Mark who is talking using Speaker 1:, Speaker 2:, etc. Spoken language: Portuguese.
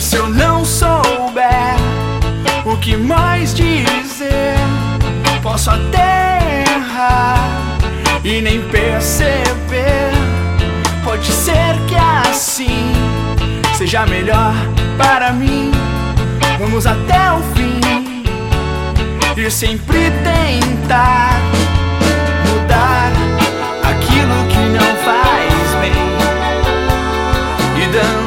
Speaker 1: se eu não souber o que mais dizer, posso até errar e nem perceber. Pode ser que assim seja melhor para mim. Vamos até o fim e sempre tentar mudar aquilo que não faz bem e dando